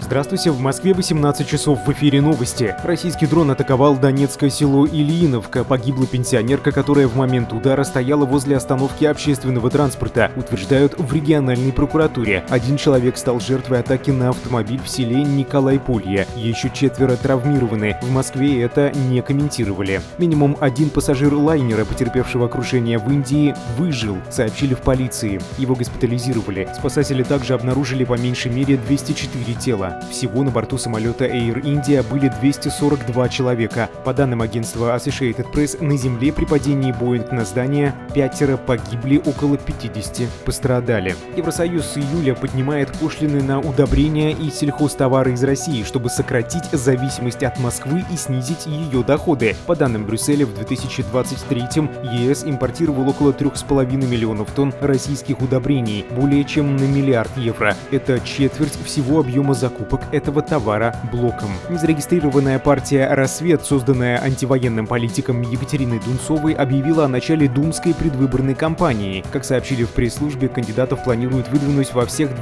Здравствуйте, в Москве 18 часов, в эфире новости. Российский дрон атаковал донецкое село Ильиновка. Погибла пенсионерка, которая в момент удара стояла возле остановки общественного транспорта, утверждают в региональной прокуратуре. Один человек стал жертвой атаки на автомобиль в селе Николайполье. Еще 4 травмированы. В Москве это не комментировали. Минимум один пассажир лайнера, потерпевшего крушение в Индии, выжил, сообщили в полиции. Его госпитализировали. Спасатели также обнаружили по меньшей мере 204 тела. Всего на борту самолета Air India были 242 человека. По данным агентства Associated Press, на земле при падении Боинг на здание 5 погибли, около 50 пострадали. Евросоюз с июля поднимает пошлины на удобрения и сельхозтовары из России, чтобы сократить зависимость от Москвы и снизить ее доходы. По данным Брюсселя, в 2023-м ЕС импортировал около 3,5 миллионов тонн российских удобрений, более чем на миллиард евро. Это четверть всего объема закупок этого товара блоком. Незарегистрированная партия «Рассвет», созданная антивоенным политиком Екатериной Дунцовой, объявила о начале думской предвыборной кампании. Как сообщили в пресс-службе, кандидатов планируют выдвинуть во всех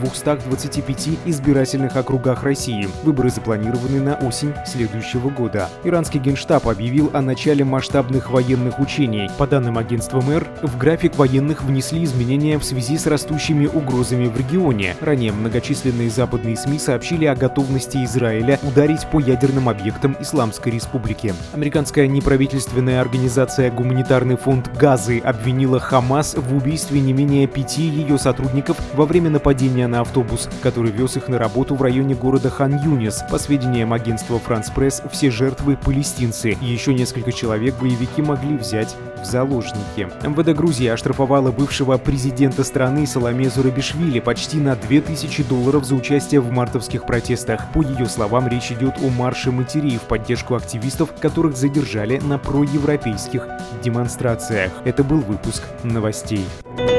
225 избирательных округах России. Выборы запланированы на осень следующего года. Иранский генштаб объявил о начале масштабных военных учений. По данным агентства МЭР, в график военных внесли изменения в связи с растущими угрозами в регионе. Ранее многочисленные западные СМИ сообщили о готовности Израиля ударить по ядерным объектам Исламской Республики. Американская неправительственная организация «Гуманитарный фонд Газы» обвинила Хамас в убийстве не менее 5 ее сотрудников во время нападения на автобус, который вез их на работу в районе города Хан-Юнис. По сведениям агентства France Press, все жертвы — палестинцы. Еще несколько человек боевики могли взять в заложники. МВД Грузии оштрафовала бывшего президента страны Саломе Зурабишвили почти на $2000 за участие в мартовских протестах. По ее словам, речь идет о марше матерей в поддержку активистов, которых задержали на проевропейских демонстрациях. Это был выпуск новостей.